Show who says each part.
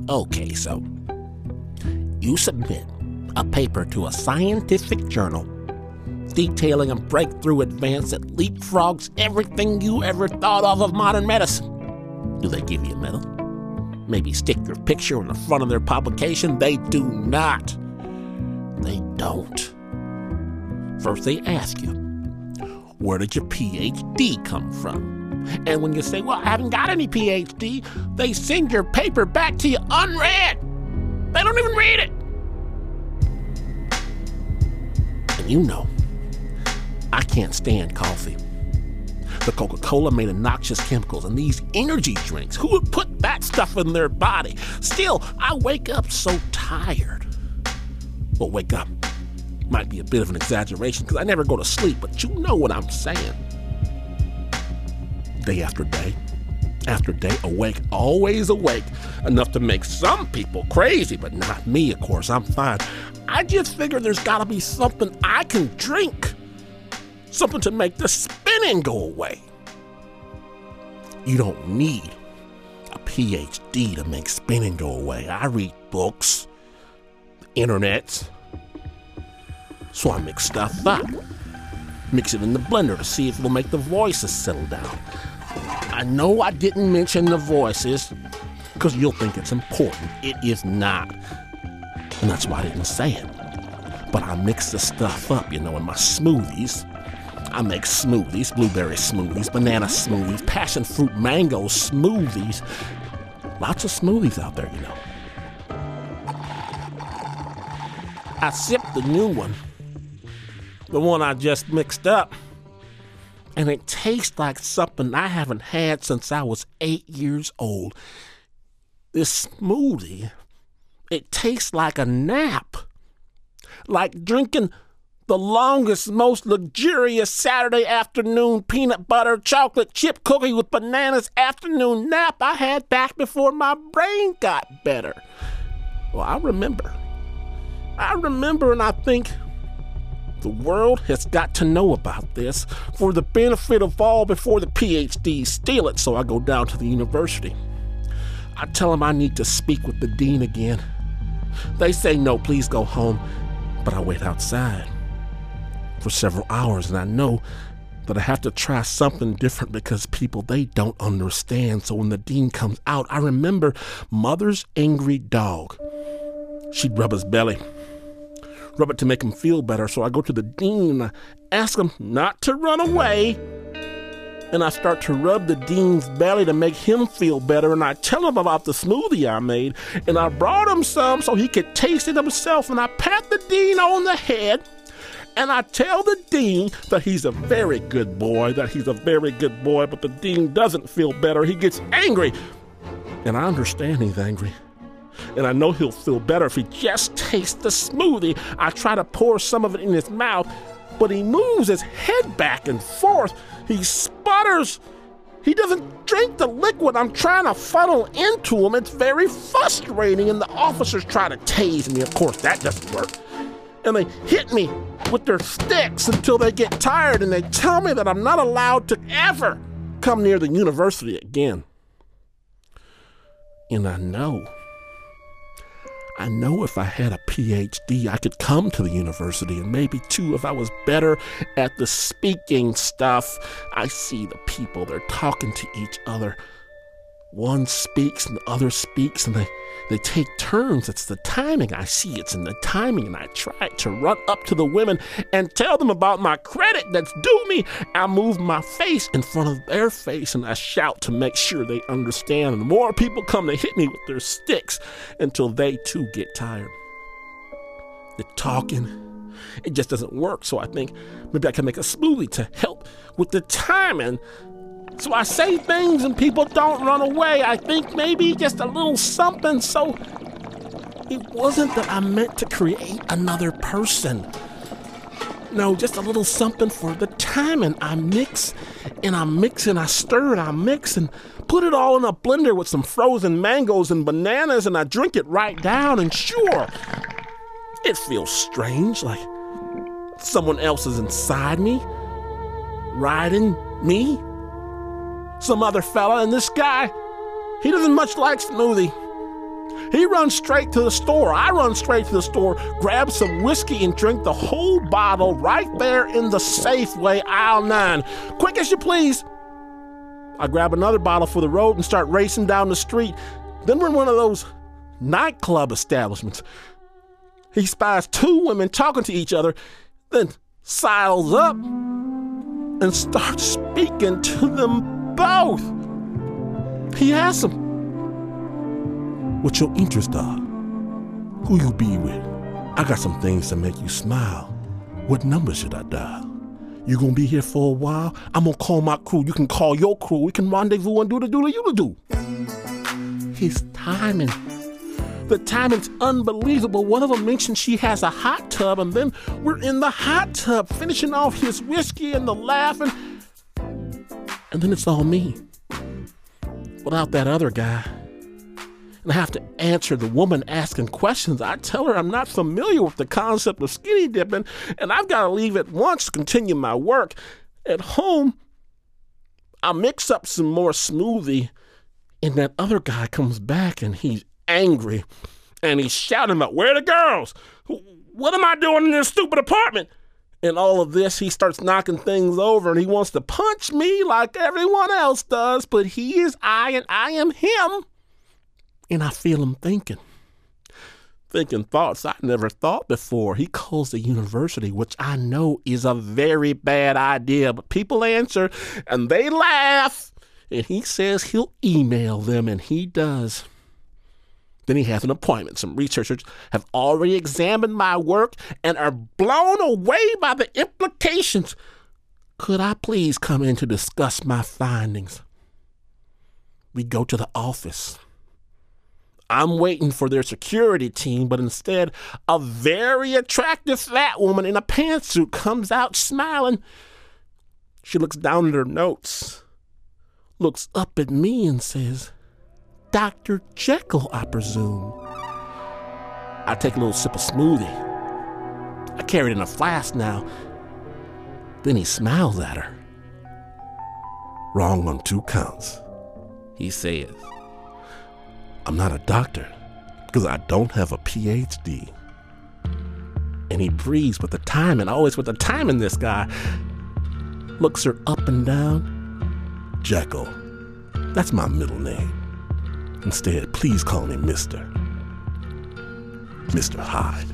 Speaker 1: Okay, so you submit a paper to a scientific journal detailing a breakthrough advance that leapfrogs everything you ever thought of modern medicine. Do they give you a medal? Maybe stick your picture on the front of their publication? They do not. They don't. First they ask you, where did your PhD come from? And when you say, well, I haven't got any PhD, they send your paper back to you unread. They don't even read it. And you know, I can't stand coffee. The Coca-Cola made of noxious chemicals, and these energy drinks, who would put that stuff in their body? Still, I wake up so tired. Well, wake up might be a bit of an exaggeration because I never go to sleep, but you know what I'm saying. Day after day, awake, always awake, enough to make some people crazy, but not me, of course. I'm fine. I just figure there's got to be something I can drink. Something to make the spinning go away. You don't need a PhD to make spinning go away. I read books, the internet. So I mix stuff up. Mix it in the blender to see if it'll make the voices settle down. I know I didn't mention the voices because you'll think it's important. It is not. And that's why I didn't say it. But I mix the stuff up, in my smoothies. I make smoothies, blueberry smoothies, banana smoothies, passion fruit mango smoothies. Lots of smoothies out there, I sipped the new one, the one I just mixed up, and it tastes like something I haven't had since I was 8 years old. This smoothie, it tastes like a nap, like drinking the longest, most luxurious Saturday afternoon peanut butter chocolate chip cookie with bananas afternoon nap I had back before my brain got better. Well, I remember, and I think the world has got to know about this for the benefit of all before the PhDs steal it. So I go down to the university. I tell them I need to speak with the dean again. They say, no, please go home. But I wait outside for several hours, and I know that I have to try something different because people, they don't understand. So when the dean comes out, I remember Mother's angry dog. She'd rub his belly, rub it to make him feel better. So I go to the dean and I ask him not to run away. And I start to rub the dean's belly to make him feel better. And I tell him about the smoothie I made. And I brought him some so he could taste it himself. And I pat the dean on the head. And I tell the dean that he's a very good boy, but the dean doesn't feel better. He gets angry. And I understand he's angry. And I know he'll feel better if he just tastes the smoothie. I try to pour some of it in his mouth, but he moves his head back and forth. He sputters. He doesn't drink the liquid I'm trying to funnel into him. It's very frustrating, and the officers try to tase me. Of course, that doesn't work. And they hit me with their sticks until they get tired, and they tell me that I'm not allowed to ever come near the university again. And I know if I had a PhD, I could come to the university, and maybe too, if I was better at the speaking stuff. I see the people, they're talking to each other. One speaks and the other speaks, and they take turns. It's the timing. I see it's in the timing, and I try to run up to the women and tell them about my credit that's due me. I move my face in front of their face, and I shout to make sure they understand. And more people come to hit me with their sticks until they too get tired. The talking, it just doesn't work. So I think maybe I can make a smoothie to help with the timing. So I say things and people don't run away. I think maybe just a little something. So it wasn't that I meant to create another person. No, just a little something for the time. And I mix and I stir and I mix and put it all in a blender with some frozen mangoes and bananas, and I drink it right down. And sure, it feels strange, like someone else is inside me, riding me. Some other fella, and this guy, he doesn't much like smoothie. He runs straight to the store. I run straight to the store, grab some whiskey and drink the whole bottle right there in the Safeway aisle 9. Quick as you please. I grab another bottle for the road and start racing down the street. Then we're in one of those nightclub establishments. He spies 2 women talking to each other, then sidles up and starts speaking to them both. He asks them, "What your interests are? Who you be with? I got some things to make you smile. What number should I dial? You gonna be here for a while? I'm gonna call my crew. You can call your crew. We can rendezvous and do the do. His timing. The timing's unbelievable. One of them mentioned she has a hot tub, and then we're in the hot tub finishing off his whiskey and the laughing. And then it's all me, without that other guy. And I have to answer the woman asking questions. I tell her I'm not familiar with the concept of skinny dipping, and I've got to leave at once to continue my work. At home, I mix up some more smoothie, and that other guy comes back, and he's angry, and he's shouting about, "Where are the girls? What am I doing in this stupid apartment?" And all of this, he starts knocking things over, and he wants to punch me like everyone else does, but he is I, and I am him. And I feel him thinking thoughts I never thought before. He calls the university, which I know is a very bad idea, but people answer, and they laugh, and he says he'll email them, and he does. Then he has an appointment. Some researchers have already examined my work and are blown away by the implications. Could I please come in to discuss my findings? We go to the office. I'm waiting for their security team, but instead, a very attractive fat woman in a pantsuit comes out smiling. She looks down at her notes, looks up at me and says, "Dr. Jekyll, I presume." I take a little sip of smoothie. I carry it in a flask now. Then he smiles at her. "Wrong on 2 counts," he says. "I'm not a doctor because I don't have a PhD." And he breathes with the timing, always with the timing, this guy. Looks her up and down. "Jekyll, that's my middle name. Instead, please call me Mr. Hyde."